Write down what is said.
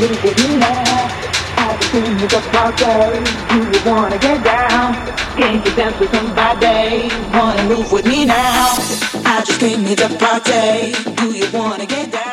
move with me now. I just came with the party. Do you wanna get down? Can't you dance with somebody? Wanna move with me now? I just came with the party. Do you wanna get down?